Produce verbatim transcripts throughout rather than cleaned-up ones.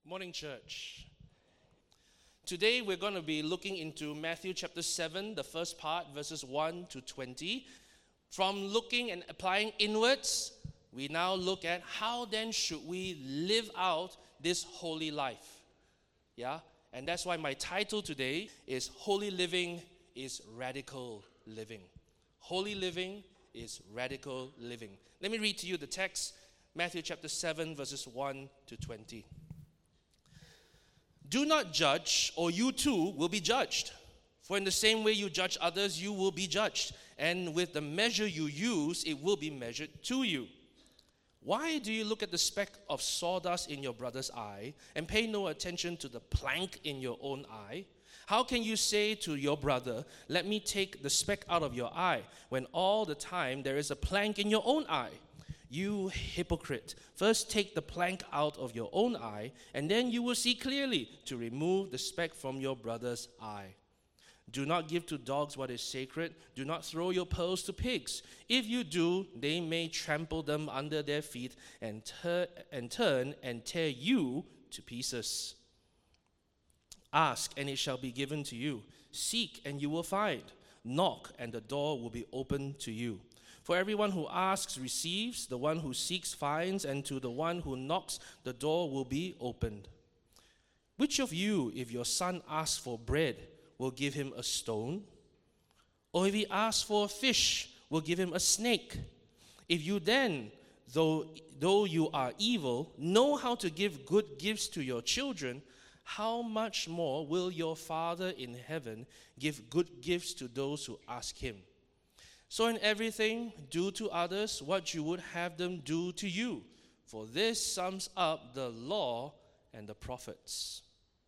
Morning, church. Today we're going to be looking into Matthew chapter seven, the first part, verses one to twenty. From looking and applying inwards, we now look at how then should we live out this holy life. Yeah? And that's why my title today is Holy Living is Radical Living. Holy living is radical living. Let me read to you the text, Matthew chapter seven, verses one to twenty. Do not judge, or you too will be judged. For in the same way you judge others, you will be judged. And with the measure you use, it will be measured to you. Why do you look at the speck of sawdust in your brother's eye and pay no attention to the plank in your own eye? How can you say to your brother, let me take the speck out of your eye, when all the time there is a plank in your own eye? You hypocrite, first take the plank out of your own eye, and then you will see clearly to remove the speck from your brother's eye. Do not give to dogs what is sacred. Do not throw your pearls to pigs. If you do, they may trample them under their feet and, tur- and turn and tear you to pieces. Ask, and it shall be given to you. Seek, and you will find. Knock, and the door will be opened to you. For everyone who asks receives, the one who seeks finds, and to the one who knocks the door will be opened. Which of you, if your son asks for bread, will give him a stone? Or if he asks for a fish, will give him a snake? If you then, though, though you are evil, know how to give good gifts to your children, how much more will your Father in heaven give good gifts to those who ask him? So in everything, do to others what you would have them do to you. For this sums up the law and the prophets.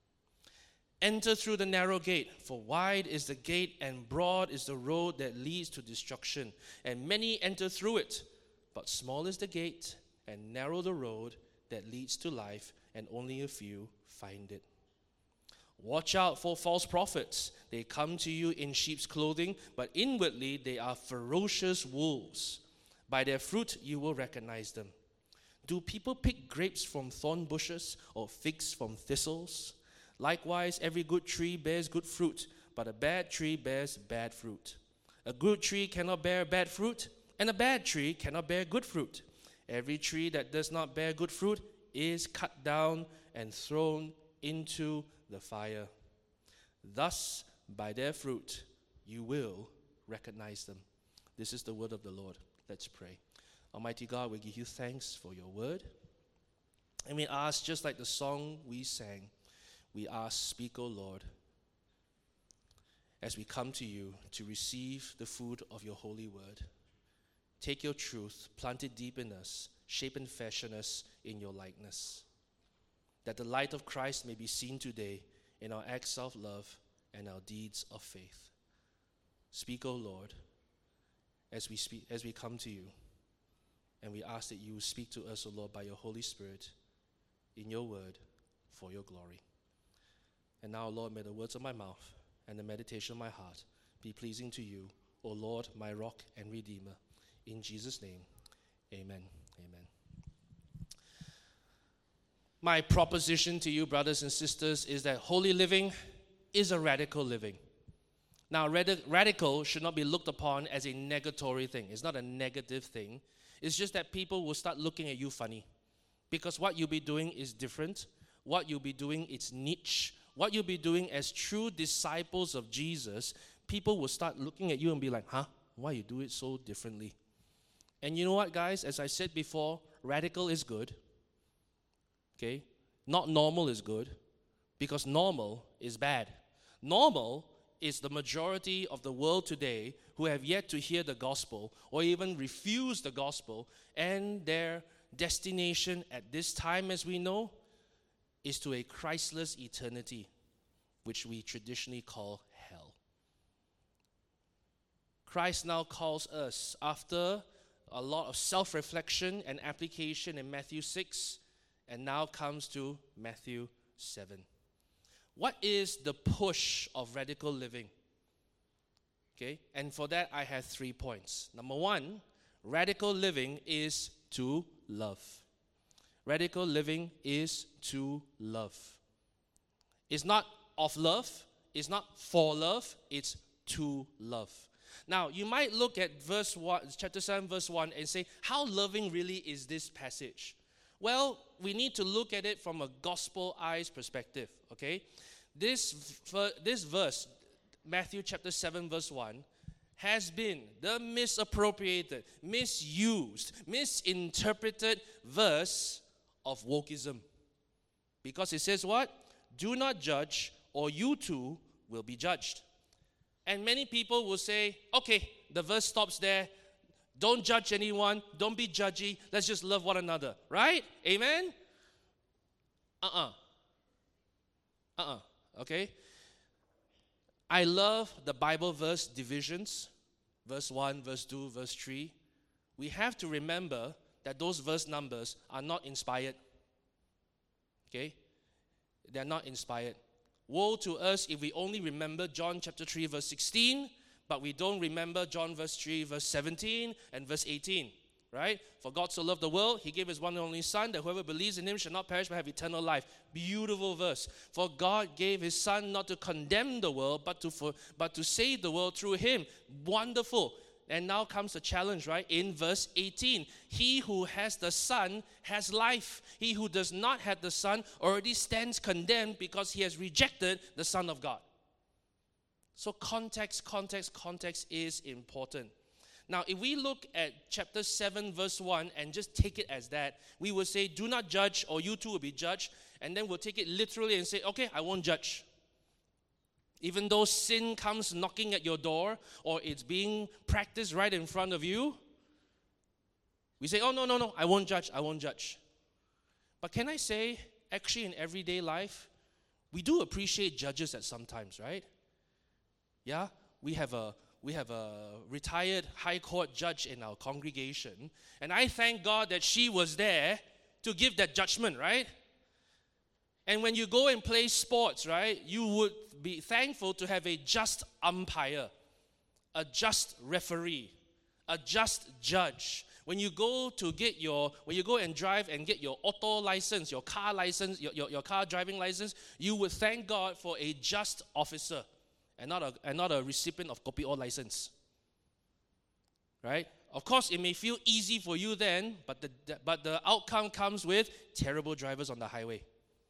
Enter through the narrow gate, for wide is the gate and broad is the road that leads to destruction, and many enter through it. But small is the gate and narrow the road that leads to life, and only a few find it. Watch out for false prophets. They come to you in sheep's clothing, but inwardly they are ferocious wolves. By their fruit you will recognize them. Do people pick grapes from thorn bushes or figs from thistles? Likewise, every good tree bears good fruit, but a bad tree bears bad fruit. A good tree cannot bear bad fruit, and a bad tree cannot bear good fruit. Every tree that does not bear good fruit is cut down and thrown into the fire. Thus, by their fruit, you will recognize them. This is the word of the Lord. Let's pray. Almighty God, we give you thanks for your word. And we ask, just like the song we sang, we ask, speak, O Lord, as we come to you to receive the food of your holy word. Take your truth, plant it deep in us, shape and fashion us in your likeness, that the light of Christ may be seen today in our acts of love and our deeds of faith. Speak, O Lord, as we speak, as we come to you, and we ask that you speak to us, O Lord, by your Holy Spirit, in your word, for your glory. And now, Lord, may the words of my mouth and the meditation of my heart be pleasing to you, O Lord, my rock and redeemer. In Jesus' name, amen. Amen. My proposition to you, brothers and sisters, is that holy living is a radical living. Now, rad- radical should not be looked upon as a negatory thing. It's not a negative thing. It's just that people will start looking at you funny, because what you'll be doing is different. What you'll be doing is niche. What you'll be doing as true disciples of Jesus, people will start looking at you and be like, huh? Why you do it so differently? And you know what, guys? As I said before, radical is good. Okay? Not normal is good, because normal is bad. Normal is the majority of the world today who have yet to hear the gospel or even refuse the gospel, and their destination at this time, as we know, is to a Christless eternity, which we traditionally call hell. Christ now calls us, after a lot of self-reflection and application in Matthew six, and now comes to Matthew seven. What is the push of radical living? Okay, and for that I have three points. Number one, radical living is to love. Radical living is to love. It's not of love, it's not for love, it's to love. Now, you might look at verse one, chapter seven, verse one, and say, how loving really is this passage? Well, we need to look at it from a gospel eyes perspective, okay? This, this verse, Matthew chapter seven, verse one, has been the misappropriated, misused, misinterpreted verse of wokeism. Because it says what? Do not judge, or you too will be judged. And many people will say, okay, the verse stops there. Don't judge anyone. Don't be judgy. Let's just love one another. Right? Amen? Uh-uh. Uh-uh. Okay? I love the Bible verse divisions. Verse one, verse two, verse three. We have to remember that those verse numbers are not inspired. Okay? They're not inspired. Woe to us if we only remember John chapter three, verse sixteen, but we don't remember John verse three, verse seventeen, and verse eighteen. Right? For God so loved the world, he gave his one and only Son, that whoever believes in him shall not perish but have eternal life. Beautiful verse. For God gave his Son not to condemn the world, but to, for, but to save the world through him. Wonderful. And now comes the challenge, right? In verse eighteen. He who has the Son has life. He who does not have the Son already stands condemned because he has rejected the Son of God. So context, context, context is important. Now, if we look at chapter seven, verse one, and just take it as that, we will say, do not judge, or you too will be judged. And then we'll take it literally and say, okay, I won't judge. Even though sin comes knocking at your door, or it's being practiced right in front of you, we say, oh, no, no, no, I won't judge, I won't judge. But can I say, actually in everyday life, we do appreciate judges at some times, right? Yeah, we have a we have a retired high court judge in our congregation, and I thank God that she was there to give that judgment, right? And when you go and play sports, right, you would be thankful to have a just umpire, a just referee, a just judge. When you go to get your, when you go and drive and get your auto license, your car license, your, your, your car driving license, you would thank God for a just officer and not a, and not a recipient of kopi o license. Right? Of course, it may feel easy for you then, but the, but the outcome comes with terrible drivers on the highway.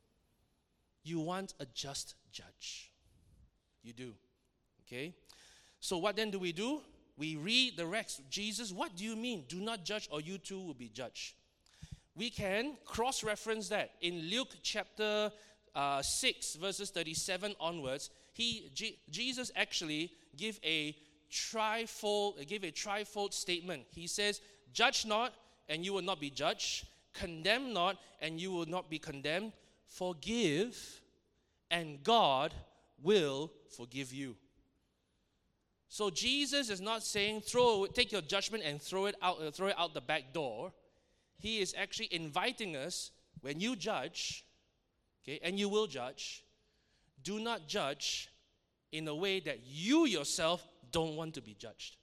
You want a just judge. You do. Okay? So what then do we do? We read the rest. Jesus, what do you mean? Do not judge, or you too will be judged. We can cross-reference that. In Luke chapter uh, six, verses thirty-seven onwards, he, G- Jesus actually give a trifold, give a trifold statement. He says, judge not, and you will not be judged. Condemn not, and you will not be condemned. Forgive, and God will forgive you. So Jesus is not saying throw, take your judgment and throw it out, uh, throw it out the back door. He is actually inviting us, when you judge, okay, and you will judge, do not judge in a way that you yourself don't want to be judged.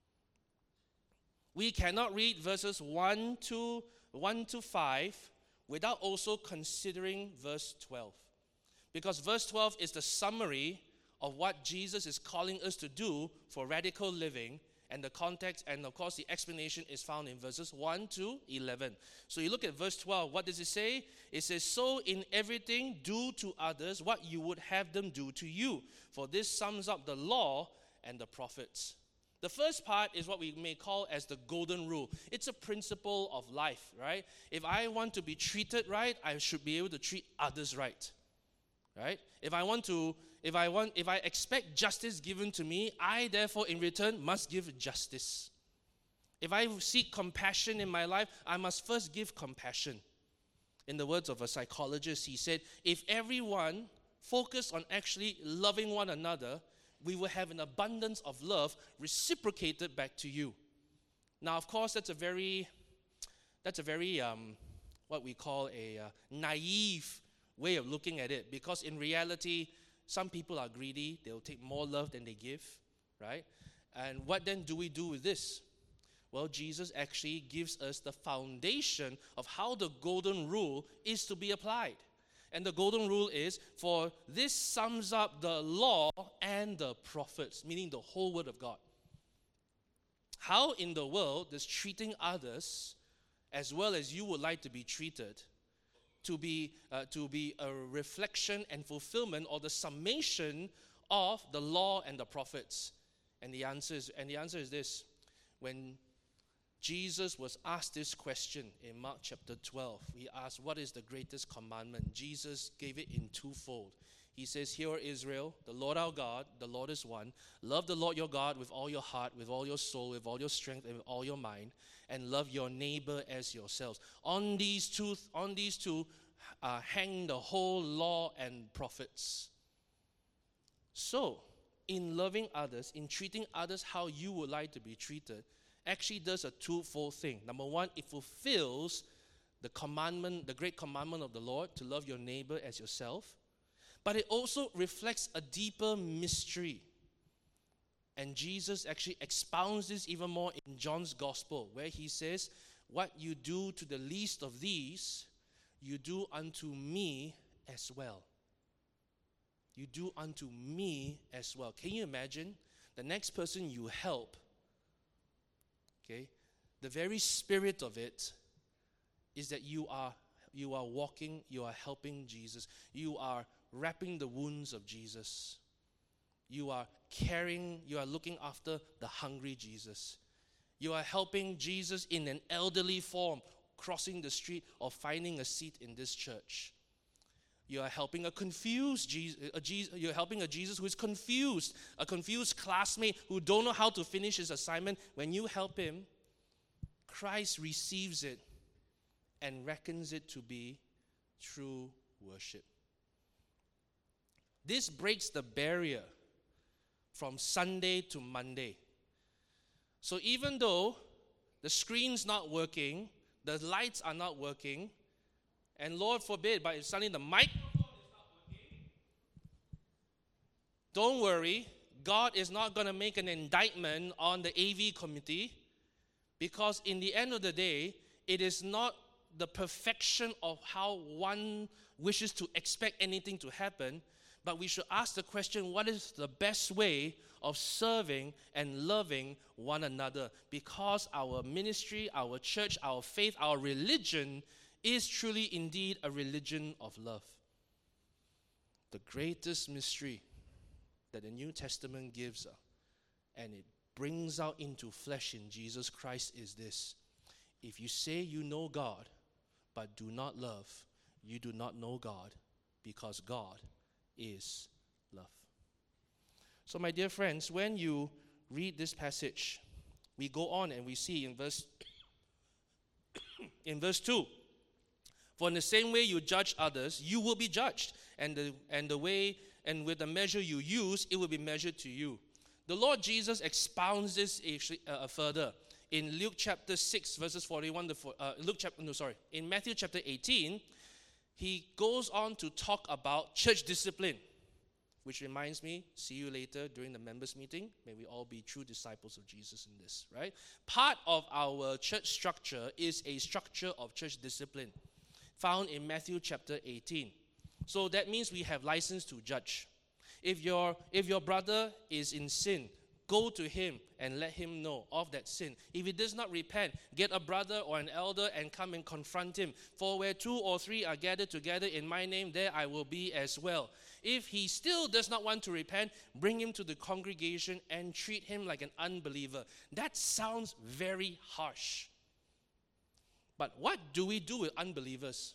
We cannot read verses one to one to five without also considering verse twelve. Because verse twelve is the summary of what Jesus is calling us to do for radical living, and the context and of course the explanation is found in verses one to eleven. So you look at verse twelve, what does it say? It says, so in everything do to others what you would have them do to you, for this sums up the law and the prophets. The first part is what we may call as the golden rule. It's a principle of life, right? If I want to be treated right, I should be able to treat others right. Right? If I want to, if I want, if I expect justice given to me, I therefore in return must give justice. If I seek compassion in my life, I must first give compassion. In the words of a psychologist, he said, if everyone focused on actually loving one another, we will have an abundance of love reciprocated back to you. Now, of course, that's a very, that's a very, um, what we call a uh, naive way of looking at it, because in reality, some people are greedy. They'll take more love than they give, right? And what then do we do with this? Well, Jesus actually gives us the foundation of how the golden rule is to be applied. And the golden rule is, for this sums up the law and the prophets, meaning the whole word of God. How in the world does treating others as well as you would like to be treated to be, uh, to be a reflection and fulfillment or the summation of the law and the prophets? And the answer is, and the answer is this. When Jesus was asked this question in Mark chapter twelve, he asked, what is the greatest commandment? Jesus gave it in twofold. He says, hear, Israel, the Lord our God, the Lord is one. Love the Lord your God with all your heart, with all your soul, with all your strength, and with all your mind. And love your neighbor as yourselves. On these two, on these two uh, hang the whole law and prophets. So, in loving others, in treating others how you would like to be treated, actually does a twofold thing. Number one, it fulfills the commandment, the great commandment of the Lord, to love your neighbor as yourself. But it also reflects a deeper mystery. And Jesus actually expounds this even more in John's Gospel, where he says, what you do to the least of these, you do unto me as well. You do unto me as well. Can you imagine? The next person you help, okay, the very spirit of it is that you are you are walking, you are helping Jesus. You are wrapping the wounds of Jesus. You are caring, you are looking after the hungry Jesus. You are helping Jesus in an elderly form, crossing the street or finding a seat in this church. You are helping a confused Jesus, a Jesus, you're helping a Jesus who is confused, a confused classmate who don't know how to finish his assignment. When you help him, Christ receives it and reckons it to be true worship. This breaks the barrier from Sunday to Monday. So even though the screen's not working, the lights are not working, and Lord forbid, but if suddenly the microphone is not working, don't worry, God is not going to make an indictment on the A V committee, because in the end of the day, it is not the perfection of how one wishes to expect anything to happen, but we should ask the question, what is the best way of serving and loving one another? Because our ministry, our church, our faith, our religion is truly indeed a religion of love. The greatest mystery that the New Testament gives, uh, and it brings out into flesh in Jesus Christ, is this. If you say you know God, but do not love, you do not know God, because God is love. So my dear friends, when you read this passage, we go on and we see in verse in verse two, for in the same way you judge others, you will be judged, and the and the way and with the measure you use, it will be measured to you. The Lord Jesus expounds this uh, further in Luke chapter six, verses forty-one to uh, Luke chapter no sorry in Matthew chapter eighteen. He goes on to talk about church discipline, which reminds me, see you later during the members meeting. May we all be true disciples of Jesus in this, right? Part of our church structure is a structure of church discipline found in Matthew chapter eighteen. So that means we have license to judge. If your, if your brother is in sin, go to him and let him know of that sin. If he does not repent, get a brother or an elder and come and confront him. For where two or three are gathered together in my name, there I will be as well. If he still does not want to repent, bring him to the congregation and treat him like an unbeliever. That sounds very harsh. But what do we do with unbelievers?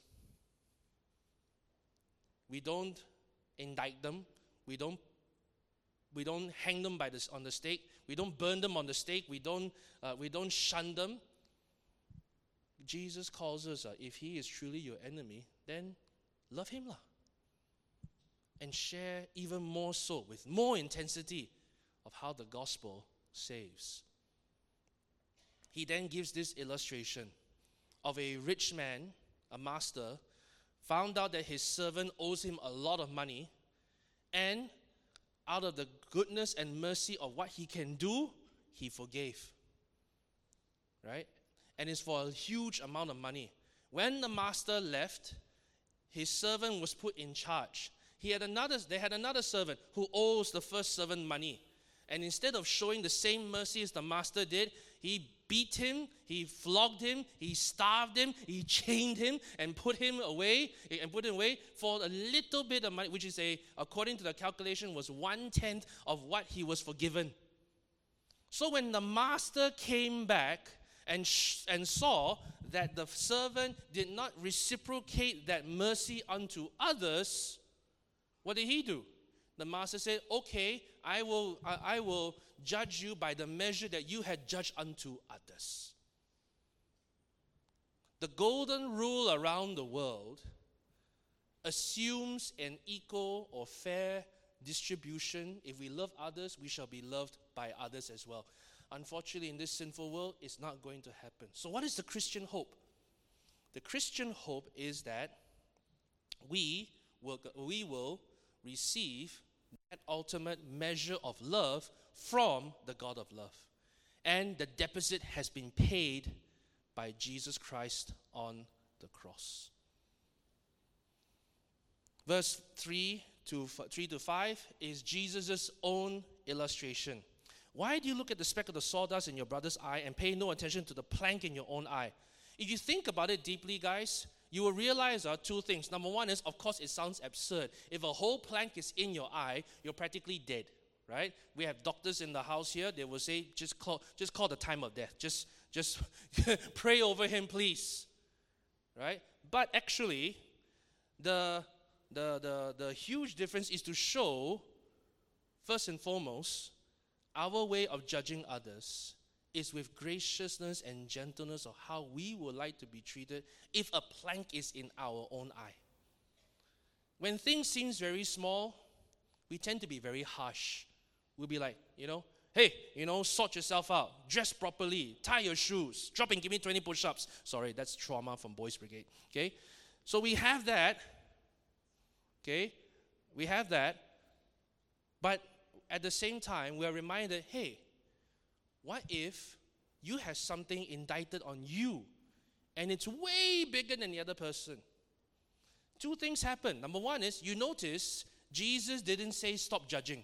We don't indict them. We don't We don't hang them by this, on the stake. We don't burn them on the stake. We don't, uh, we don't shun them. Jesus calls us, uh, if he is truly your enemy, then love him. lah, And share even more so, with more intensity, of how the gospel saves. He then gives this illustration of a rich man, a master, found out that his servant owes him a lot of money, and out of the goodness and mercy of what he can do, he forgave. right? And it's for a huge amount of money. When the master left, his servant was put in charge. He had another, they had another servant who owes the first servant money. And instead of showing the same mercy as the master did, he beat him, he flogged him, he starved him, he chained him, and put him away, and put him away for a little bit of money, which is a, according to the calculation, was one-tenth of what he was forgiven. So when the master came back and, sh- and saw that the servant did not reciprocate that mercy unto others, what did he do? The master said, okay, I will, I, I will judge you by the measure that you had judged unto others. The golden rule around the world assumes an equal or fair distribution. If we love others, we shall be loved by others as well. Unfortunately, in this sinful world, it's not going to happen. So what is the Christian hope? The Christian hope is that we will, we will receive that ultimate measure of love from the God of love. And the deposit has been paid by Jesus Christ on the cross. Verse three to five is Jesus' own illustration. Why do you look at the speck of the sawdust in your brother's eye and pay no attention to the plank in your own eye? If you think about it deeply, guys, you will realize uh, two things. Number one is, of course, it sounds absurd. If a whole plank is in your eye, you're practically dead, right? We have doctors in the house here. They will say, just call, just call the time of death. Just, just pray over him, please, right? But actually, the, the, the, the huge difference is to show, first and foremost, our way of judging others is with graciousness and gentleness of how we would like to be treated if a plank is in our own eye. When things seem very small, we tend to be very harsh. We'll be like, you know, hey, you know, sort yourself out, dress properly, tie your shoes, drop and give me twenty push-ups. Sorry, that's trauma from Boys Brigade, okay? So we have that, okay? We have that, but at the same time, we are reminded, hey, what if you have something indicted on you and it's way bigger than the other person? Two things happen. Number one is, you notice Jesus didn't say stop judging.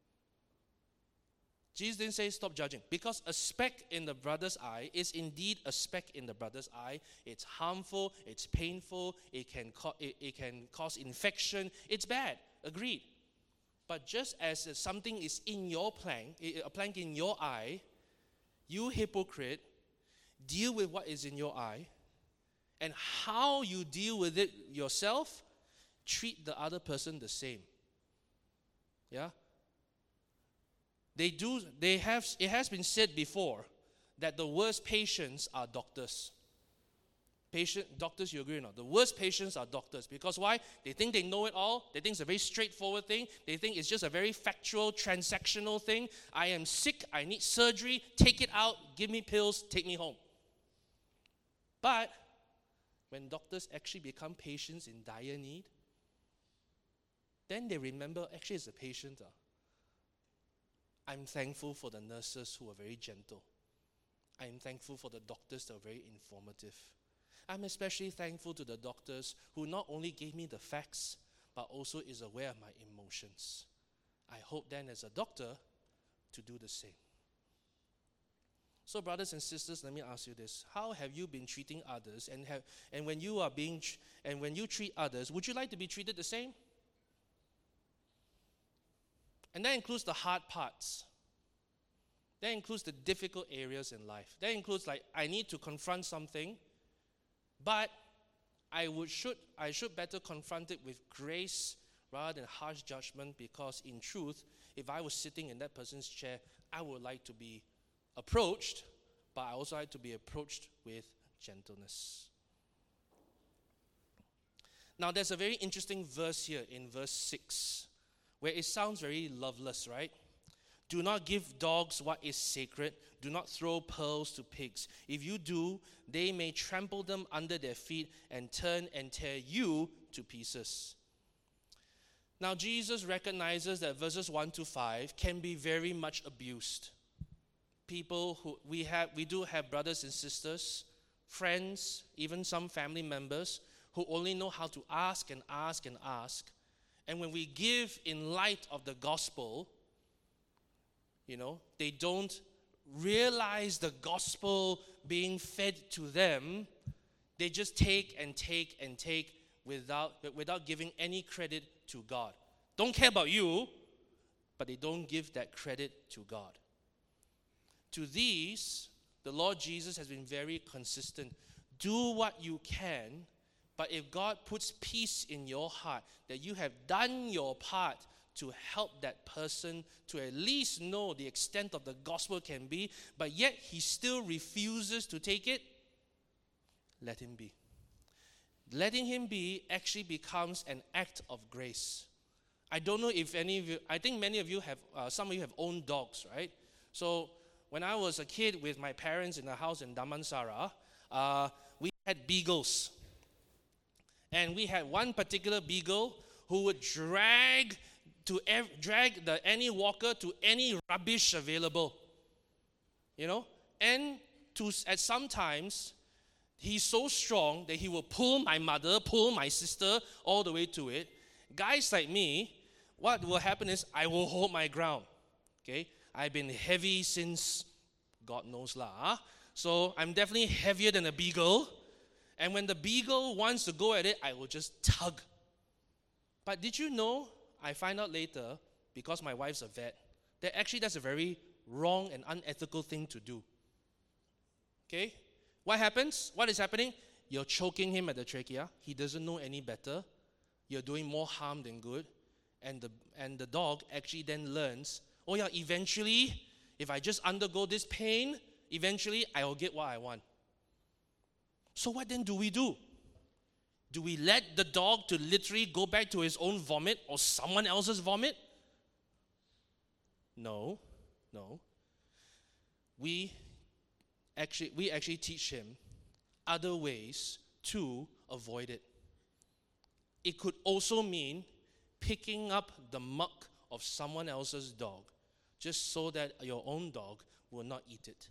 Jesus didn't say stop judging, because a speck in the brother's eye is indeed a speck in the brother's eye. It's harmful, it's painful, it can, co- it, it can cause infection. It's bad, agreed. But just as something is in your plank, a plank in your eye, you hypocrite, deal with what is in your eye, and how you deal with it yourself, treat the other person the same. Yeah? They do, they have, it has been said before that the worst patients are doctors. Patient, doctors, you agree or not? The worst patients are doctors. Because why? They think they know it all. They think it's a very straightforward thing. They think it's just a very factual, transactional thing. I am sick. I need surgery. Take it out. Give me pills. Take me home. But when doctors actually become patients in dire need, then they remember, actually, as a patient, uh, I'm thankful for the nurses who are very gentle. I'm thankful for the doctors that are very informative. I'm especially thankful to the doctors who not only gave me the facts, but also is aware of my emotions. I hope then as a doctor to do the same. So brothers and sisters, let me ask you this. How have you been treating others? And have, and when you are being and when you treat others, would you like to be treated the same? And that includes the hard parts. That includes the difficult areas in life. That includes, like, I need to confront something, but I would should I should better confront it with grace rather than harsh judgment, because in truth, if I was sitting in that person's chair, I would like to be approached, but I also like to be approached with gentleness. Now, there's a very interesting verse here in verse six, where it sounds very loveless, right? Do not give dogs what is sacred. Do not throw pearls to pigs. If you do, they may trample them under their feet and turn and tear you to pieces. Now, Jesus recognizes that verses one to five can be very much abused. people who we have, we do have brothers and sisters, friends, even some family members who only know how to ask and ask and ask. And when we give in light of the gospel, you know, they don't realize the gospel being fed to them. They just take and take and take without, without giving any credit to God. Don't care about you, but they don't give that credit to God. To these, the Lord Jesus has been very consistent. Do what you can, but if God puts peace in your heart, that you have done your part to help that person to at least know the extent of the gospel can be, but yet he still refuses to take it, let him be. Letting him be actually becomes an act of grace. I don't know if any of you, I think many of you have, uh, some of you have owned dogs, right? So when I was a kid with my parents in a house in Damansara, uh, we had beagles. And we had one particular beagle who would drag to ev- drag the any walker to any rubbish available. You know? And to at sometimes he's so strong that he will pull my mother, pull my sister all the way to it. Guys like me, what will happen is I will hold my ground. Okay? I've been heavy since God knows lah. Huh? So I'm definitely heavier than a beagle. And when the beagle wants to go at it, I will just tug. But did you know, I find out later, because my wife's a vet, that actually that's a very wrong and unethical thing to do. Okay? What happens? What is happening? You're choking him at the trachea. He doesn't know any better. You're doing more harm than good. And the, and the dog actually then learns, oh yeah, eventually, if I just undergo this pain, eventually I will get what I want. So what then do we do? Do we let the dog to literally go back to his own vomit or someone else's vomit? No, no. We actually, we actually teach him other ways to avoid it. It could also mean picking up the muck of someone else's dog just so that your own dog will not eat it.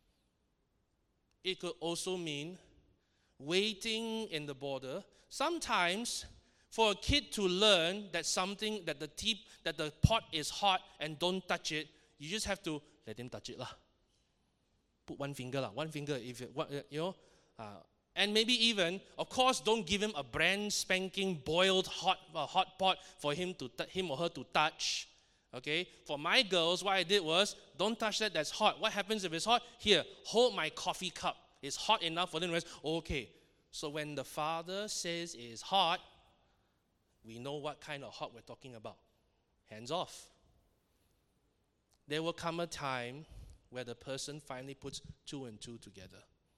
It could also mean waiting in the border. Sometimes for a kid to learn that something, that the tip, that the pot is hot and don't touch it, you just have to let him touch it lah. Put one finger lah, one finger if it, you know, uh, and maybe even, of course, don't give him a brand spanking boiled hot uh, hot pot for him to t- him or her to touch. Okay, for my girls, what I did was don't touch that. That's hot. What happens if it's hot? Here, hold my coffee cup. It's hot enough for them to rest. Okay, so when the father says it's hot, we know what kind of hot we're talking about. Hands off. There will come a time where the person finally puts two and two together.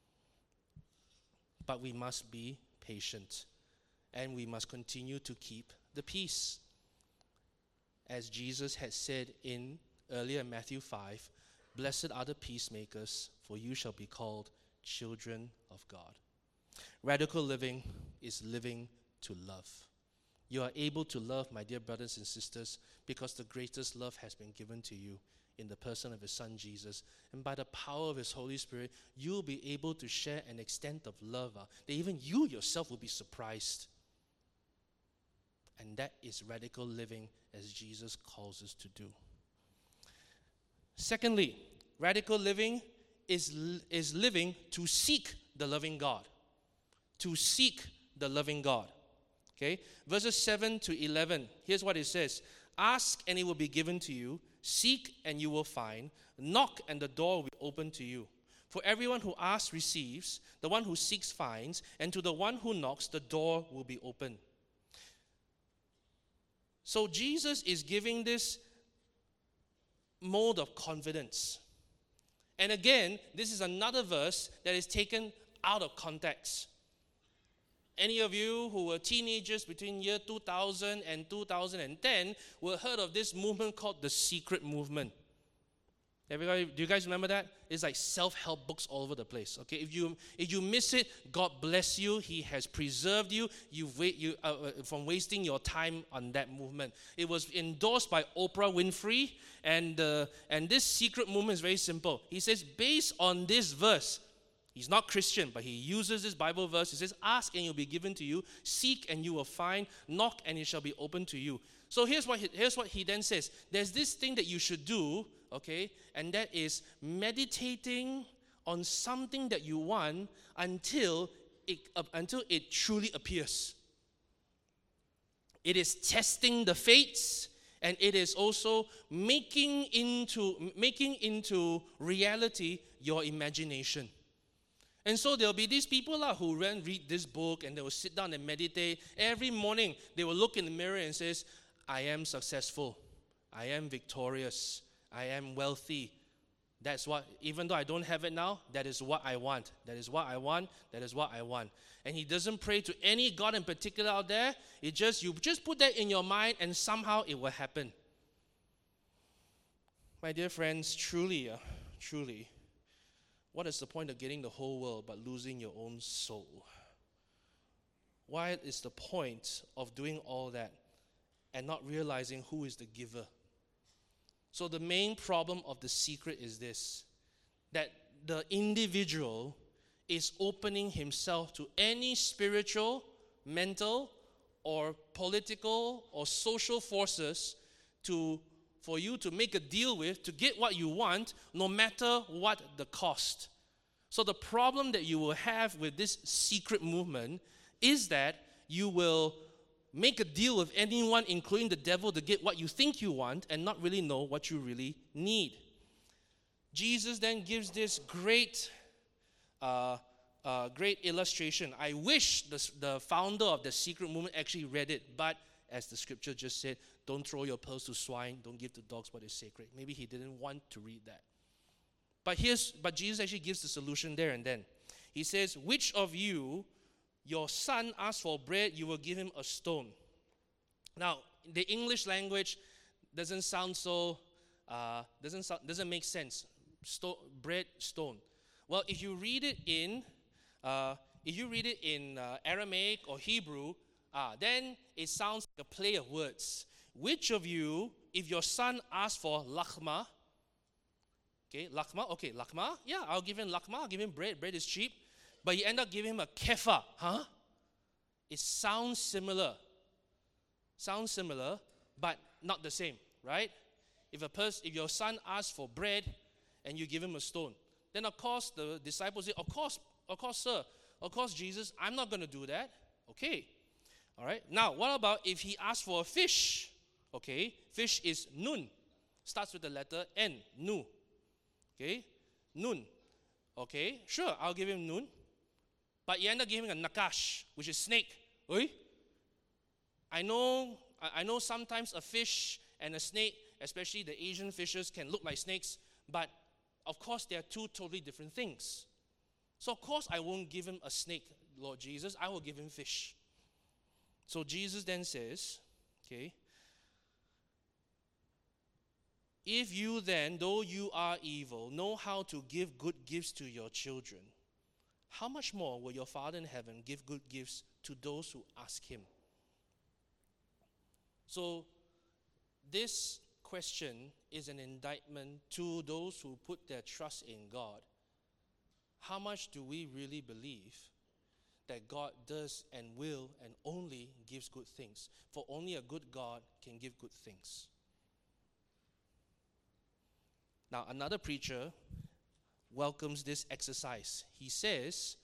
But we must be patient, and we must continue to keep the peace. As Jesus had said in earlier in Matthew five, blessed are the peacemakers, for you shall be called children of God. Radical living is living to love. You are able to love, my dear brothers and sisters, because the greatest love has been given to you in the person of His Son Jesus. And by the power of His Holy Spirit, you will be able to share an extent of love uh, that even you yourself will be surprised. And that is radical living as Jesus calls us to do. Secondly, radical living is, is living to seek the loving God. To seek the loving God. Okay? Verses seven to eleven. Here's what it says. Ask and it will be given to you. Seek and you will find. Knock and the door will be opened to you. For everyone who asks receives. The one who seeks finds. And to the one who knocks, the door will be open. So Jesus is giving this mode of confidence. And again, this is another verse that is taken out of context. Any of you who were teenagers between year two thousand and two thousand ten will have heard of this movement called the secret movement. Everybody, do you guys remember that? It's like self-help books all over the place. Okay, if you if you miss it, God bless you. He has preserved you. You've wait you uh, uh, from wasting your time on that movement. It was endorsed by Oprah Winfrey, and uh, and this secret movement is very simple. He says, based on this verse, he's not Christian, but he uses this Bible verse. He says, "Ask and it will be given to you. Seek and you will find. Knock and it shall be opened to you." So here's what he, here's what he then says. There's this thing that you should do. Okay, and that is meditating on something that you want until it uh, until it truly appears. It is testing the fates, and it is also making into making into reality your imagination. And so there'll be these people uh, who read, read this book, and they will sit down and meditate every morning. They will look in the mirror and says, "I am successful. I am victorious. I am wealthy. That's what, even though I don't have it now, that is what I want. That is what I want. That is what I want." And he doesn't pray to any God in particular out there. It just, you just put that in your mind and somehow it will happen. My dear friends, truly, uh, truly, what is the point of getting the whole world but losing your own soul? What is the point of doing all that and not realizing who is the giver? So the main problem of The Secret is this, that the individual is opening himself to any spiritual, mental, or political, or social forces to, for you to make a deal with, to get what you want, no matter what the cost. So the problem that you will have with this secret movement is that you will make a deal with anyone, including the devil, to get what you think you want and not really know what you really need. Jesus then gives this great, uh, uh, great illustration. I wish the, the founder of the secret movement actually read it, but as the scripture just said, don't throw your pearls to swine, don't give to dogs what is sacred. Maybe he didn't want to read that. But here's, but Jesus actually gives the solution there and then. He says, "Which of you, your son asks for bread, you will give him a stone?" Now, the English language doesn't sound so, uh, doesn't sound, doesn't make sense. Sto- bread, stone. Well, if you read it in, uh, if you read it in uh, Aramaic or Hebrew, uh, then it sounds like a play of words. Which of you, if your son asks for lakma, okay, lakma, okay, lakma, yeah, I'll give him lakma, I'll give him bread. Bread is cheap. But you end up giving him a kefa, huh? It sounds similar. Sounds similar, but not the same, right? If a person, if your son asks for bread and you give him a stone, then of course the disciples say, of course, of course, sir, of course, Jesus, I'm not going to do that. Okay, all right. Now, what about if he asks for a fish? Okay, fish is nun, starts with the letter N, nu. Okay, nun. Okay, sure, I'll give him nun. But you end up giving a nakash, which is snake. Oi? I know, I know sometimes a fish and a snake, especially the Asian fishes, can look like snakes, but of course they are two totally different things. So of course I won't give him a snake, Lord Jesus. I will give him fish. So Jesus then says, okay, "If you then, though you are evil, know how to give good gifts to your children, how much more will your Father in heaven give good gifts to those who ask him?" So this question is an indictment to those who put their trust in God. How much do we really believe that God does and will and only gives good things? For only a good God can give good things. Now, another preacher welcomes this exercise. He says,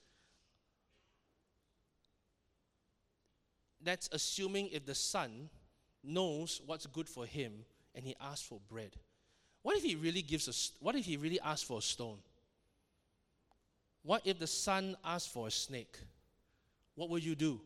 that's assuming if the son knows what's good for him and he asks for bread. What if he really gives a, what if he really asks for a stone? What if the son asks for a snake? What will you do?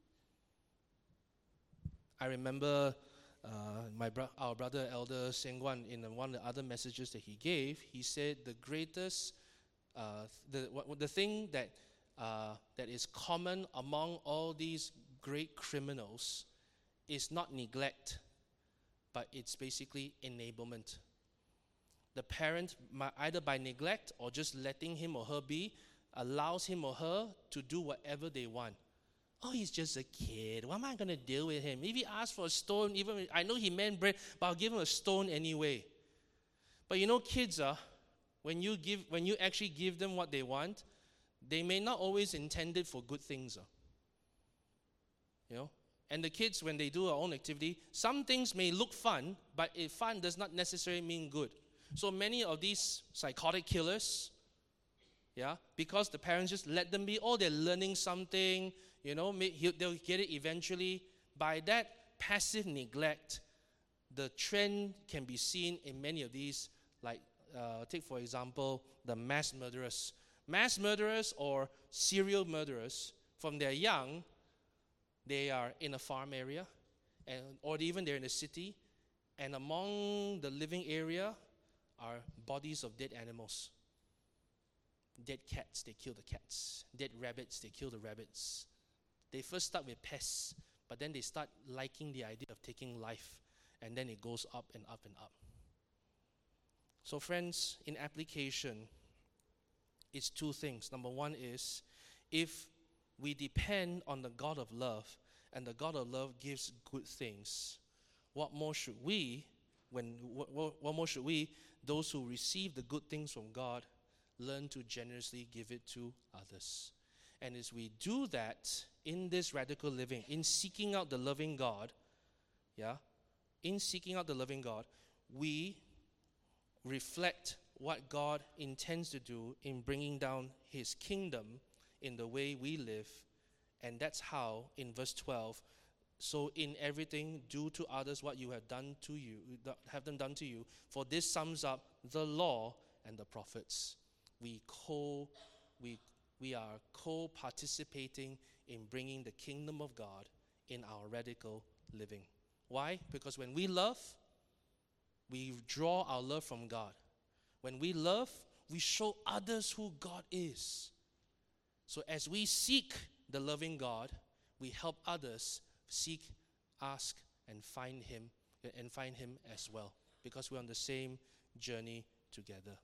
I remember uh, my bro- our brother Elder Seng Guan, in one of the other messages that he gave, he said the greatest, uh, the what, the thing that uh, that is common among all these great criminals is not neglect, but it's basically enablement. the parent, either by neglect or just letting him or her be, allows him or her to do whatever they want. Oh, he's just a kid. What am I going to deal with him? If he asks for a stone, even I know he meant bread, but I'll give him a stone anyway. But you know, kids are, when you give, when you actually give them what they want, they may not always intend it for good things. Uh. You know, and the kids, when they do their own activity, some things may look fun, but if fun does not necessarily mean good. So many of these psychotic killers, yeah, because the parents just let them be, oh, they're learning something, you know, they'll get it eventually. By that passive neglect, the trend can be seen in many of these, like, uh, take for example, the mass murderers. Mass murderers or serial murderers, from their young, they are in a farm area, and or even they're in a city, and among the living area are bodies of dead animals. Dead cats, they kill the cats. Dead rabbits, they kill the rabbits. They first start with pests, but then they start liking the idea of taking life, and then it goes up and up and up. So friends, in application, it's two things. Number one is, if we depend on the God of love, and the God of love gives good things, what more should we, when what, what more should we, those who receive the good things from God, learn to generously give it to others? And as we do that in this radical living, in seeking out the loving God, yeah, in seeking out the loving God, we reflect what God intends to do in bringing down his kingdom in the way we live. And that's how, in verse twelve, so in everything, do to others what you have done to you, have them done to you. For this sums up the law and the prophets. We co, we we are co-participating in bringing the kingdom of God in our radical living. Why? Because when we love, we draw our love from God. When we love, we show others who God is. So as we seek the loving God, we help others seek, ask, and find him, and find him as well, because we're on the same journey together.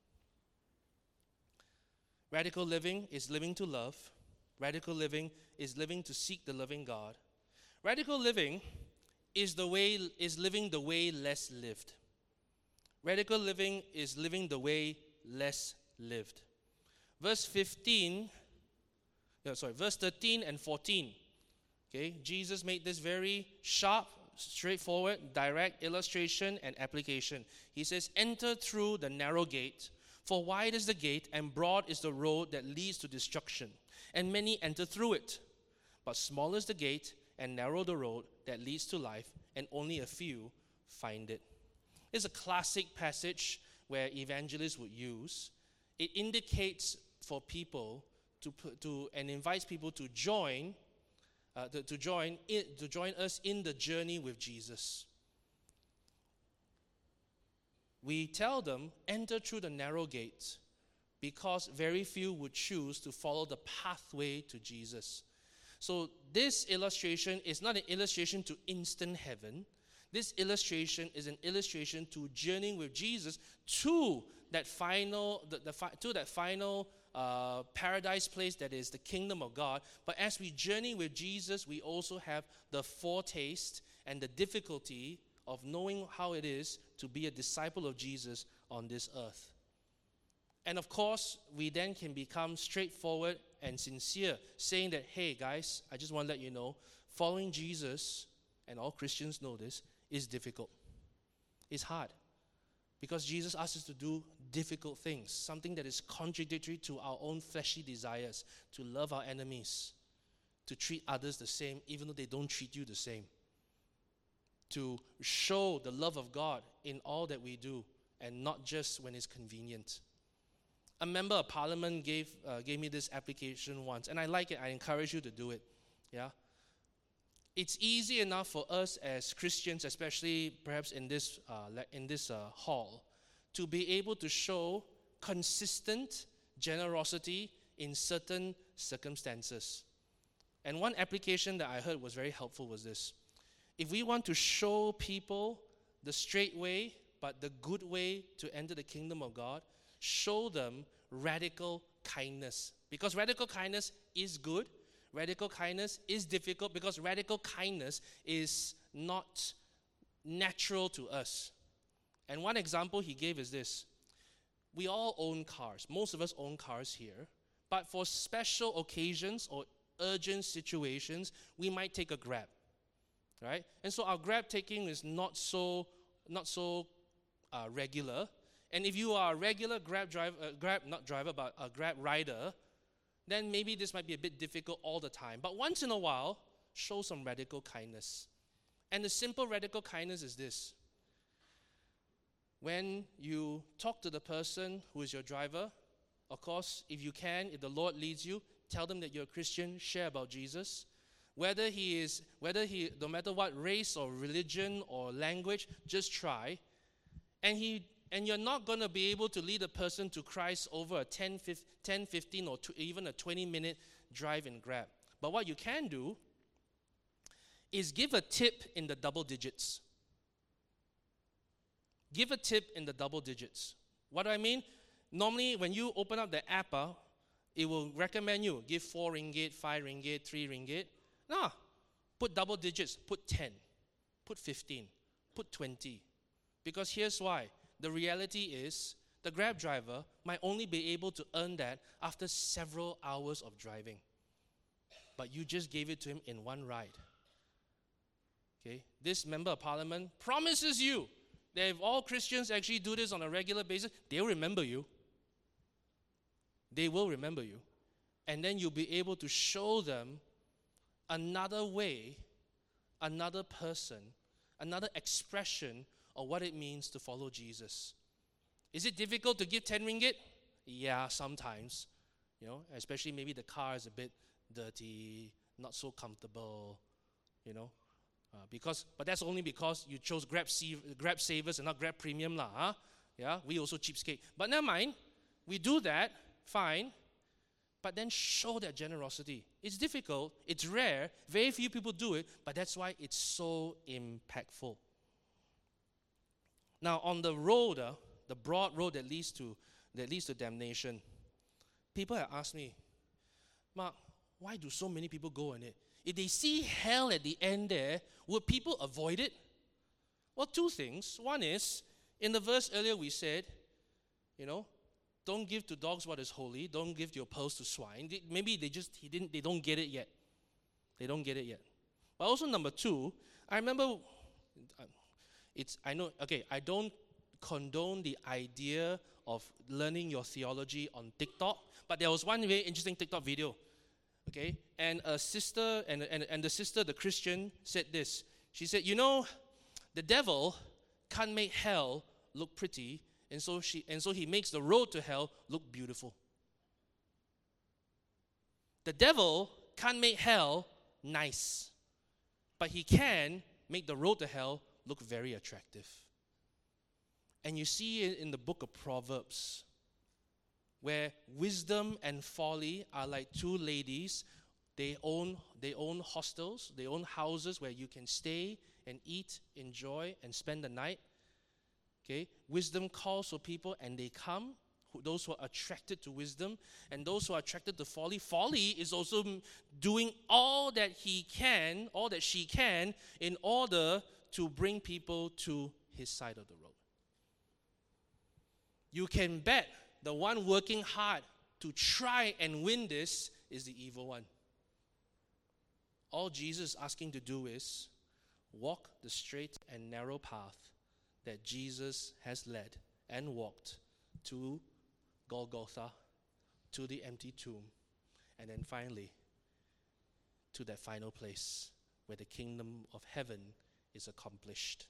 Radical living is living to love. Radical living is living to seek the loving God. Radical living is the way is living the way less lived. Radical living is living the way less lived. Verse fifteen, no, sorry, verse thirteen and fourteen. Okay, Jesus made this very sharp, straightforward, direct illustration and application. He says, "Enter through the narrow gate, for wide is the gate and broad is the road that leads to destruction, and many enter through it. But small is the gate and narrow the road that leads to life, and only a few find it." It's a classic passage where evangelists would use. It indicates for people to to and invites people to join, uh, to, to join in, to join us in the journey with Jesus. We tell them, enter through the narrow gate, because very few would choose to follow the pathway to Jesus. So this illustration is not an illustration to instant heaven. This illustration is an illustration to journeying with Jesus to that final, the, the, to that final uh, paradise place that is the kingdom of God. But as we journey with Jesus, we also have the foretaste and the difficulty of knowing how it is to be a disciple of Jesus on this earth. And of course, we then can become straightforward and sincere, saying that, hey guys, I just want to let you know, following Jesus, and all Christians know this, is difficult. It's hard. Because Jesus asks us to do difficult things, something that is contradictory to our own fleshly desires, to love our enemies, to treat others the same, even though they don't treat you the same, to show the love of God in all that we do, and not just when it's convenient. A member of parliament gave uh, gave me this application once, and I like it. I encourage you to do it. Yeah, it's easy enough for us as Christians, especially perhaps in this uh, in this uh, hall, to be able to show consistent generosity in certain circumstances. And one application that I heard was very helpful was this: if we want to show people the straight way, but the good way to enter the kingdom of God, show them radical kindness. Because radical kindness is good. Radical kindness is difficult because radical kindness is not natural to us. And one example he gave is this. We all own cars. Most of us own cars here. But for special occasions or urgent situations, we might take a Grab. Right? And so our Grab taking is not so, not so uh, regular. And if you are a regular Grab driver, uh, Grab, not driver, but a Grab rider, then maybe this might be a bit difficult all the time. But once in a while, show some radical kindness. And the simple radical kindness is this. When you talk to the person who is your driver, of course, if you can, if the Lord leads you, tell them that you're a Christian, share about Jesus. Whether he is, whether he, no matter what race or religion or language, just try. And he, and you're not going to be able to lead a person to Christ over a ten, fifteen, or even a twenty-minute drive in Grab. But what you can do is give a tip in the double digits. Give a tip in the double digits. What do I mean? Normally, when you open up the app, uh, it will recommend you give four ringgit, five ringgit, three ringgit. No, put double digits. Put ten, put fifteen, put twenty. Because here's why. The reality is the Grab driver might only be able to earn that after several hours of driving. But you just gave it to him in one ride. Okay, this member of parliament promises you that if all Christians actually do this on a regular basis, they'll remember you. They will remember you. And then you'll be able to show them another way, another person, another expression of what it means to follow Jesus. Is it difficult to give ten ringgit? Yeah, sometimes. You know, especially maybe the car is a bit dirty, not so comfortable, you know. Uh, because, but that's only because you chose Grab, Grab Savers and not Grab Premium lah, huh? Yeah, we also cheapskate. But never mind, we do that, fine. But then show that generosity. It's difficult, it's rare, very few people do it, but that's why it's so impactful. Now, on the road, uh, the broad road that leads to that leads to damnation, people have asked me, Mark, why do so many people go on it? If they see hell at the end there, would people avoid it? Well, two things. One is, in the verse earlier we said, you know, don't give to dogs what is holy. Don't give your pearls to swine. Maybe they just he didn't. They don't get it yet. They don't get it yet. But also number two, I remember. It's I know. Okay, I don't condone the idea of learning your theology on TikTok. But there was one very interesting TikTok video. Okay, and a sister and and and the sister, the Christian, said this. She said, you know, the devil can't make hell look pretty. And so she, and so he makes the road to hell look beautiful. The devil can't make hell nice, but he can make the road to hell look very attractive. And you see it in the book of Proverbs, where wisdom and folly are like two ladies. They own, they own hostels, they own houses where you can stay and eat, enjoy, and spend the night. Okay, wisdom calls for people and they come, those who are attracted to wisdom, and those who are attracted to folly. Folly is also doing all that he can, all that she can, in order to bring people to his side of the road. You can bet the one working hard to try and win this is the evil one. All Jesus is asking to do is walk the straight and narrow path that Jesus has led and walked to Golgotha, to the empty tomb, and then finally to that final place where the kingdom of heaven is accomplished.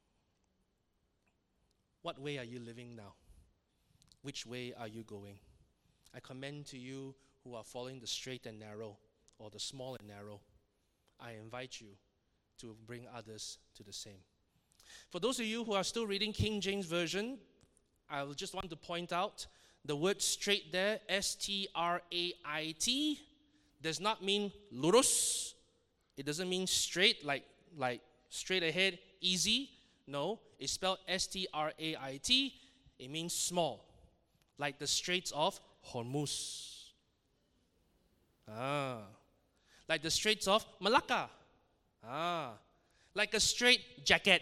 What way are you living now? Which way are you going? I commend to you who are following the straight and narrow, or the small and narrow. I invite you to bring others to the same. For those of you who are still reading King James Version, I just want to point out the word straight there, S T R A I T, does not mean lurus. It doesn't mean straight, like, like straight ahead, easy. No, it's spelled S T R A I T. It means small, like the Straits of Hormuz. Ah, like the Straits of Malacca. Ah, like a straight jacket.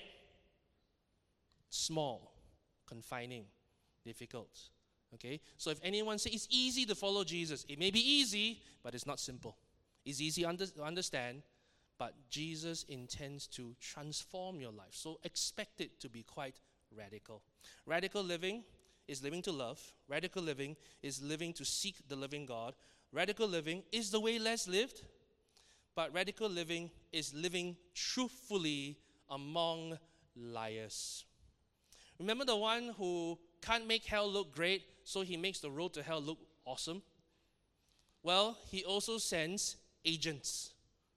Small, confining, difficult. Okay, so if anyone says it's easy to follow Jesus, it may be easy, but it's not simple. It's easy under, to understand, but Jesus intends to transform your life. So expect it to be quite radical. Radical living is living to love. Radical living is living to seek the living God. Radical living is the way Les lived, but radical living is living truthfully among liars. Remember the one who can't make hell look great, so he makes the road to hell look awesome? Well, he also sends agents.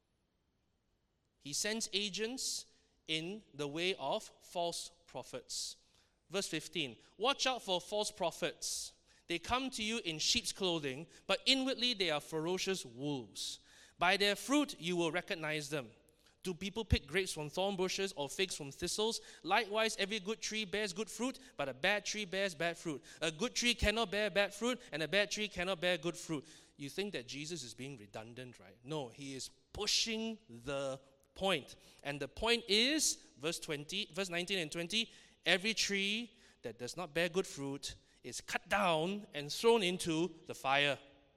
He sends agents in the way of false prophets. Verse fifteen, watch out for false prophets. They come to you in sheep's clothing, but inwardly they are ferocious wolves. By their fruit you will recognize them. Do people pick grapes from thorn bushes or figs from thistles? Likewise, every good tree bears good fruit, but a bad tree bears bad fruit. A good tree cannot bear bad fruit, and a bad tree cannot bear good fruit. You think that Jesus is being redundant, right? No, he is pushing the point. And the point is, verse twenty, verse nineteen and twenty, every tree that does not bear good fruit is cut down and thrown into the fire.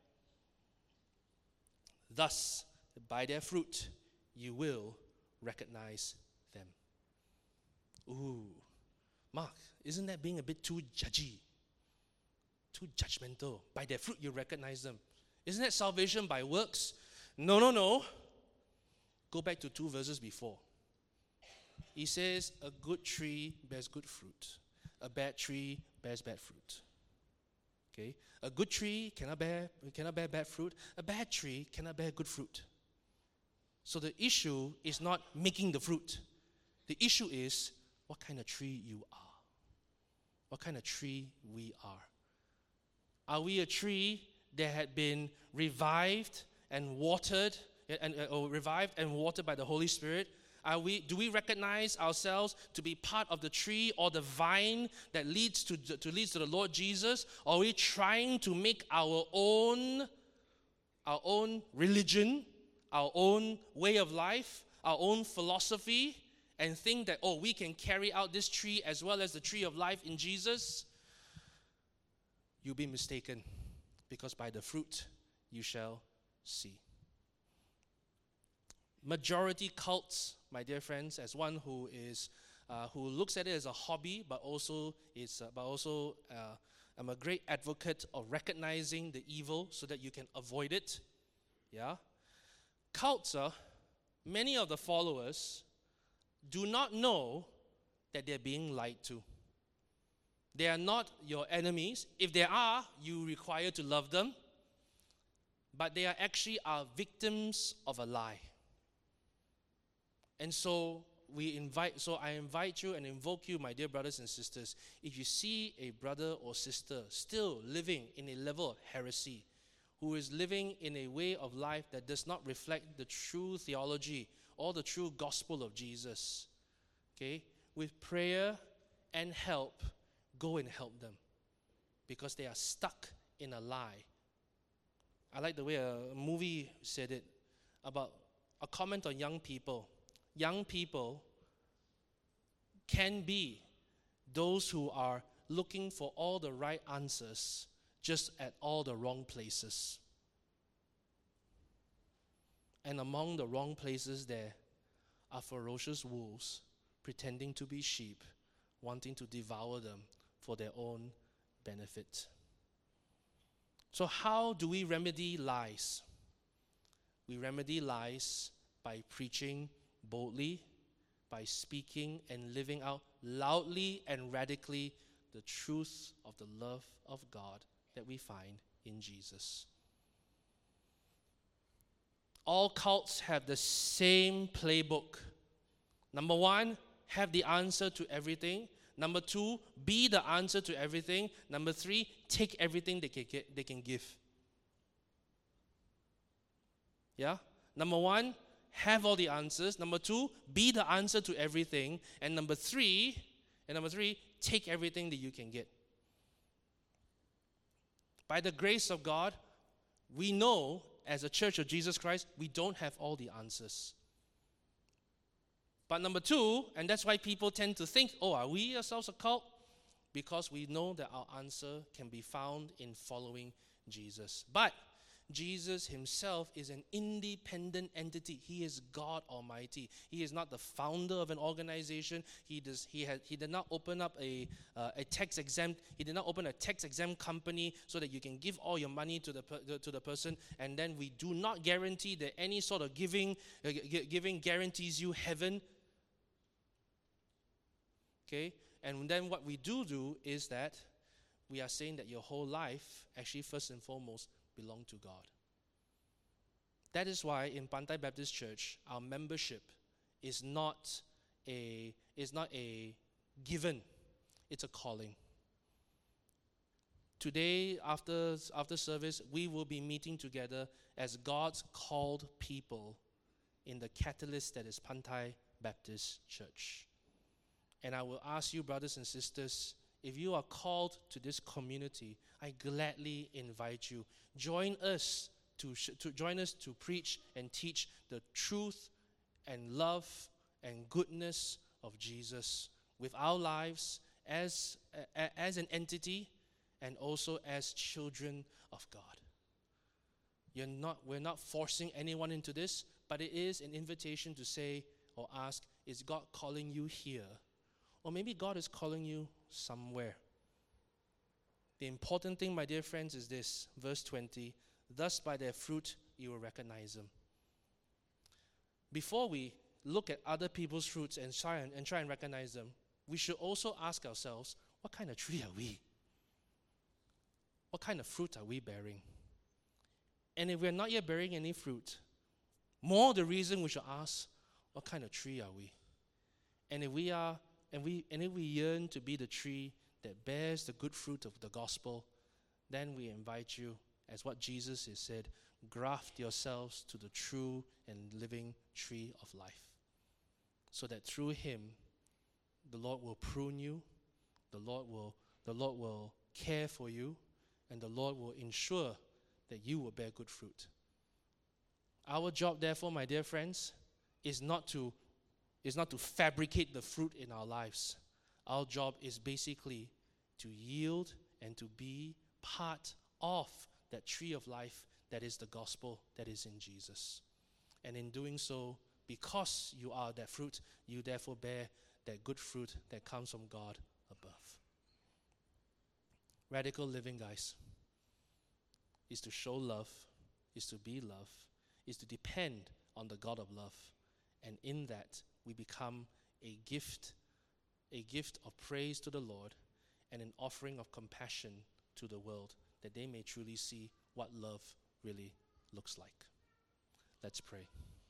Thus, by their fruit, you will recognize them. Ooh, Mark, isn't that being a bit too judgy? Too judgmental. By their fruit, you recognize them. Isn't that salvation by works? No, no, no. Go back to two verses before. He says, a good tree bears good fruit. A bad tree bears bad fruit. Okay? A good tree cannot bear, cannot bear bad fruit. A bad tree cannot bear good fruit. So the issue is not making the fruit. The issue is what kind of tree you are. What kind of tree we are. Are we a tree that had been revived and watered, and, uh, or revived and watered by the Holy Spirit? Are we, do we recognize ourselves to be part of the tree or the vine that leads to, to leads to the Lord Jesus? Or are we trying to make our own, our own religion, our own way of life, our own philosophy, and think that, oh, we can carry out this tree as well as the tree of life in Jesus? You'll be mistaken, because by the fruit you shall see. Majority cults, my dear friends, as one who is uh, who looks at it as a hobby, but also is uh, but also uh, I'm a great advocate of recognizing the evil so that you can avoid it. Yeah, cults are many of the followers do not know that they're being lied to. They are not your enemies. If they are, you require to love them. But they are actually are victims of a lie. And so we invite, so I invite you and invoke you, my dear brothers and sisters, if you see a brother or sister still living in a level of heresy, who is living in a way of life that does not reflect the true theology or the true gospel of Jesus, okay, with prayer and help, go and help them, because they are stuck in a lie. I like the way a movie said it about a comment on young people. Young people can be those who are looking for all the right answers, just at all the wrong places. And among the wrong places there are ferocious wolves pretending to be sheep, wanting to devour them for their own benefit. So how do we remedy lies? We remedy lies by preaching boldly, by speaking and living out loudly and radically the truth of the love of God that we find in Jesus. All cults have the same playbook. Number one, have the answer to everything. Number two, be the answer to everything. Number three, take everything they can get, they can give. Yeah? Number one, have all the answers. Number two, be the answer to everything. And number three, and number three, take everything that you can get. By the grace of God, we know as a church of Jesus Christ, we don't have all the answers. But number two, and that's why people tend to think, oh, are we ourselves a cult? Because we know that our answer can be found in following Jesus. But Jesus himself is an independent entity. He is God Almighty. He is not the founder of an organization. He does. He had. He did not open up a uh, a tax exempt. He did not open a tax exempt company so that you can give all your money to the per, to the person. And then we do not guarantee that any sort of giving uh, g- giving guarantees you heaven. Okay. And then what we do do is that we are saying that your whole life, actually first and foremost, belong to God. That is why in Pantai Baptist Church, our membership is not a is not a given, it's a calling. Today, after, after service, we will be meeting together as God's called people in the catalyst that is Pantai Baptist Church. And I will ask you, brothers and sisters, if you are called to this community, I gladly invite you. Join us to, sh- to join us to preach and teach the truth and love and goodness of Jesus with our lives as, a- as an entity and also as children of God. You're not, we're not forcing anyone into this, but it is an invitation to say or ask, is God calling you here? Or maybe God is calling you somewhere. The important thing, my dear friends, is this, verse twenty, thus by their fruit you will recognize them. Before we look at other people's fruits and try and, and try and recognize them, we should also ask ourselves, what kind of tree are we? What kind of fruit are we bearing? And if we're not yet bearing any fruit, more the reason we should ask, what kind of tree are we? And if we are And we and if we yearn to be the tree that bears the good fruit of the gospel, then we invite you, as what Jesus has said, graft yourselves to the true and living tree of life, so that through him, the Lord will prune you, the Lord will the Lord will care for you, and the Lord will ensure that you will bear good fruit. Our job, therefore, my dear friends, is not to is not to fabricate the fruit in our lives. Our job is basically to yield and to be part of that tree of life that is the gospel that is in Jesus. And in doing so, because you are that fruit, you therefore bear that good fruit that comes from God above. Radical living, guys, is to show love, is to be love, is to depend on the God of love. And in that, we become a gift, a gift of praise to the Lord and an offering of compassion to the world, that they may truly see what love really looks like. Let's pray.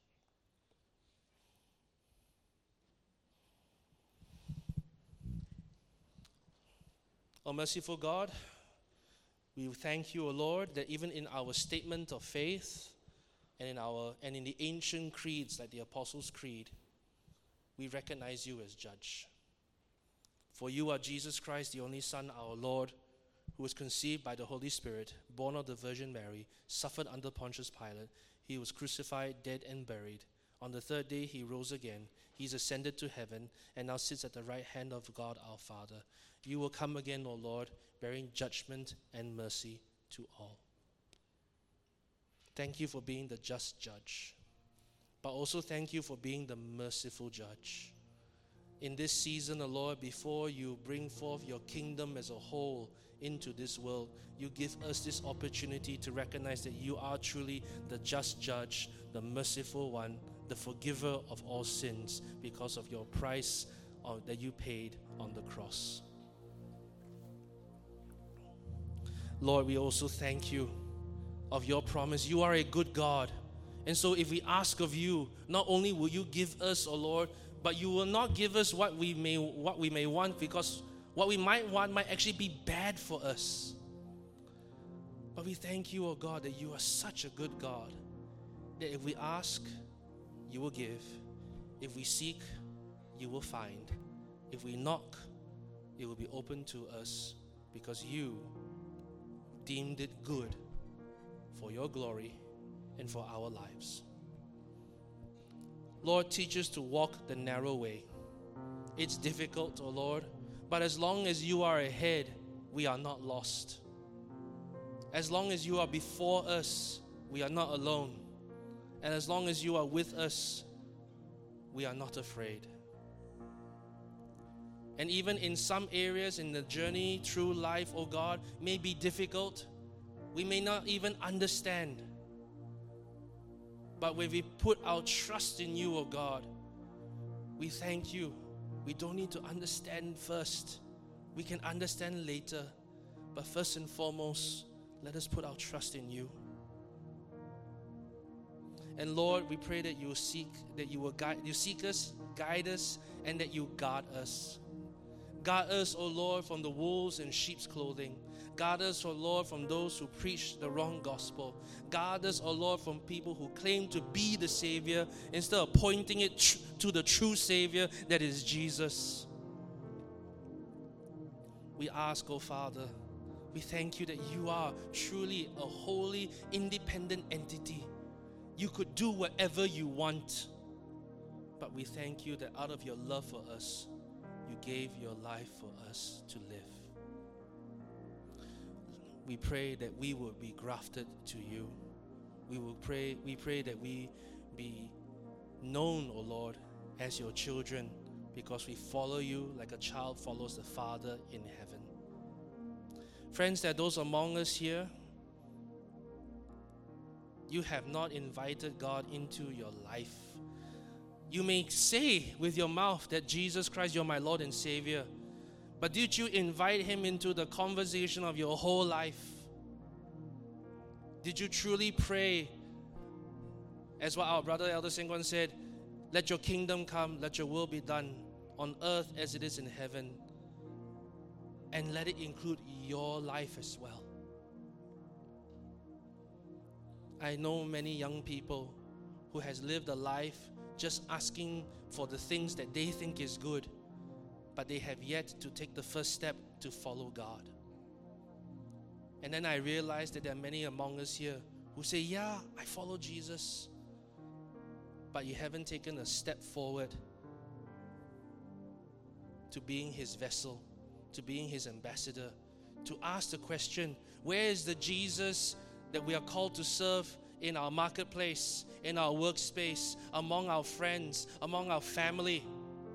Oh, merciful God, we thank you, O Lord, that even in our statement of faith and in our and in the ancient creeds like the Apostles' Creed, we recognize you as judge. For you are Jesus Christ, the only Son, our Lord, who was conceived by the Holy Spirit, born of the Virgin Mary, suffered under Pontius Pilate. He was crucified, dead, and buried. On the third day he rose again. He's ascended to heaven and now sits at the right hand of God our Father. You will come again, O Lord, bearing judgment and mercy to all. Thank you for being the just judge. But also thank you for being the merciful judge. In this season, O Lord, before you bring forth your kingdom as a whole into this world, you give us this opportunity to recognize that you are truly the just judge, the merciful one, the forgiver of all sins because of your price of, that you paid on the cross. Lord, we also thank you of your promise. You are a good God. And so if we ask of you, not only will you give us, O Lord, but you will not give us what we may what we may want, because what we might want might actually be bad for us. But we thank you, O God, that you are such a good God, that if we ask, you will give. If we seek, you will find. If we knock, it will be open to us, because you deemed it good for your glory and for our lives. Lord, teach us to walk the narrow way. It's difficult, oh Lord, but as long as you are ahead, we are not lost. As long as you are before us, we are not alone. And as long as you are with us, we are not afraid. And even in some areas in the journey through life, oh God, may be difficult. We may not even understand. But when we put our trust in you, oh God, we thank you. We don't need to understand first. We can understand later. But first and foremost, let us put our trust in you. And Lord, we pray that you will seek, that you will guide, you seek us, guide us, and that you guard us. Guard us, O Lord, from the wolves in sheep's clothing. Guard us, O Lord, from those who preach the wrong gospel. Guard us, O Lord, from people who claim to be the Savior instead of pointing it tr- to the true Savior, that is Jesus. We ask, O Father, we thank you that you are truly a holy, independent entity. You could do whatever you want. But we thank you that out of your love for us, you gave your life for us to live. We pray that we will be grafted to you. We will pray, we pray that we be known, O Lord, as your children, because we follow you like a child follows the Father in heaven. Friends, there are those among us here, you have not invited God into your life. You may say with your mouth that Jesus Christ, you're my Lord and Savior. But did you invite him into the conversation of your whole life? Did you truly pray, as what our brother Elder Sengwan said, let your kingdom come, let your will be done on earth as it is in heaven, and let it include your life as well? I know many young people who has lived a life just asking for the things that they think is good, but they have yet to take the first step to follow God. And then I realized that there are many among us here who say, yeah, I follow Jesus, but you haven't taken a step forward to being his vessel, to being his ambassador, to ask the question, where is the Jesus that we are called to serve in our marketplace, in our workspace, among our friends, among our family?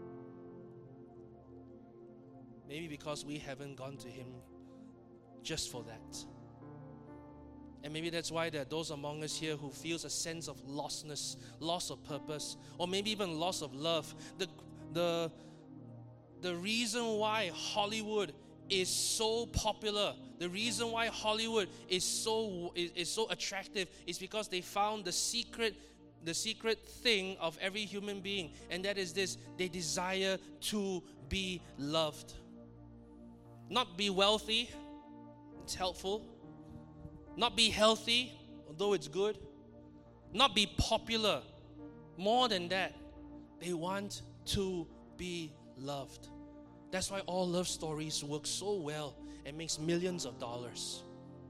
Maybe because we haven't gone to him just for that. And maybe that's why there are those among us here who feels a sense of lostness, loss of purpose, or maybe even loss of love. The, the, the reason why Hollywood is so popular, the reason why Hollywood is so is, is so attractive is because they found the secret the secret thing of every human being, and that is this: they desire to be loved. Not be wealthy, it's helpful. Not be healthy, although it's good. Not be popular. More than that, they want to be loved. That's why all love stories work so well and makes millions of dollars.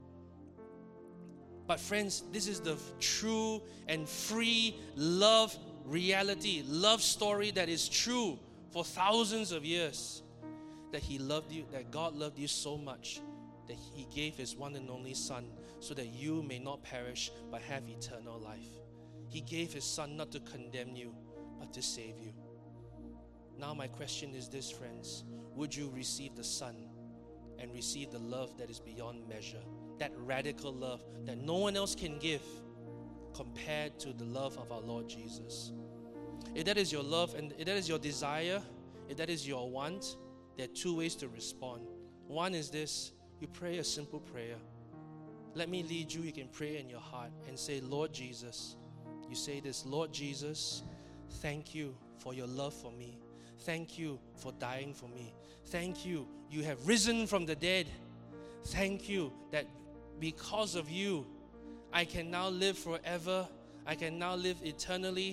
But friends, this is the true and free love reality, love story that is true for thousands of years. That He loved you, that God loved you so much that He gave His one and only Son so that you may not perish but have eternal life. He gave His Son not to condemn you but to save you. Now my question is this, friends: would you receive the Son and receive the love that is beyond measure, that radical love that no one else can give compared to the love of our Lord Jesus? If that is your love and if that is your desire, if that is your want, there are two ways to respond. One is this: you pray a simple prayer. Let me lead you. You can pray in your heart and say, Lord Jesus. You say this: Lord Jesus, thank you for your love for me. Thank you for dying for me. Thank you, you have risen from the dead. Thank you that because of you, I can now live forever. I can now live eternally.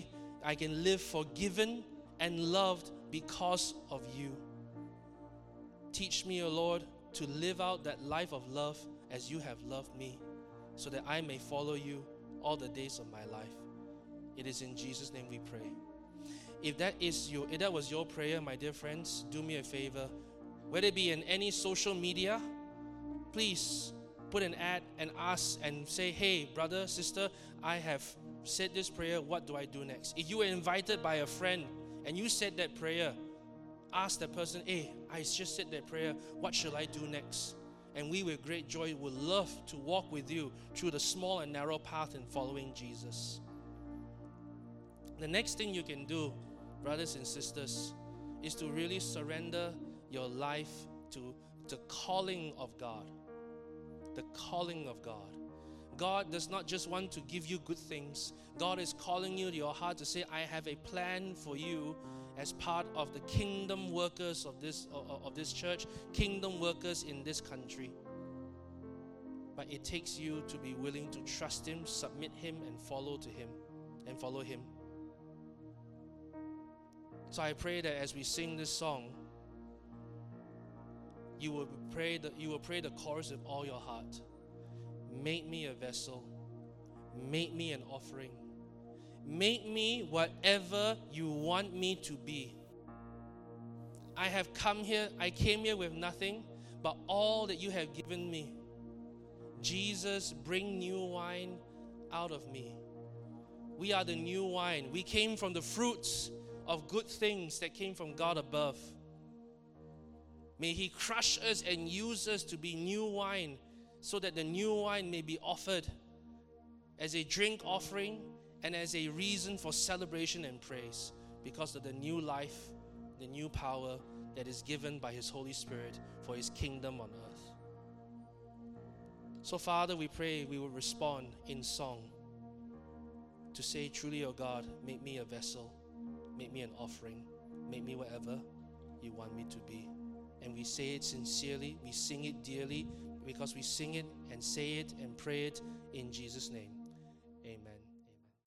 I can live forgiven and loved because of you. Teach me, O Lord, to live out that life of love as you have loved me, so that I may follow you all the days of my life. It is in Jesus' name we pray. If that is your, if that was your prayer, my dear friends, do me a favor. Whether it be in any social media, please put an ad and ask and say, hey, brother, sister, I have said this prayer. What do I do next? If you were invited by a friend and you said that prayer, ask that person, hey, I just said that prayer. What shall I do next? And we with great joy would love to walk with you through the small and narrow path in following Jesus. The next thing you can do, brothers and sisters, is to really surrender your life to the calling of God. The calling of God. God does not just want to give you good things. God is calling you to your heart to say, I have a plan for you as part of the kingdom workers of this, of, of this church, kingdom workers in this country. But it takes you to be willing to trust Him, submit Him, and follow to Him, and follow Him. So I pray that as we sing this song, you will pray that you will pray the chorus with all your heart. Make me a vessel. Make me an offering. Make me whatever you want me to be. I have come here, I came here with nothing but all that you have given me. Jesus, bring new wine out of me. We are the new wine. We came from the fruits of good things that came from God above. May He crush us and use us to be new wine, so that the new wine may be offered as a drink offering and as a reason for celebration and praise, because of the new life, the new power that is given by His Holy Spirit for His kingdom on earth. So Father, we pray we will respond in song to say, truly, O God, make me a vessel, make me an offering, make me whatever you want me to be. And we say it sincerely, we sing it dearly, because we sing it and say it and pray it in Jesus' name.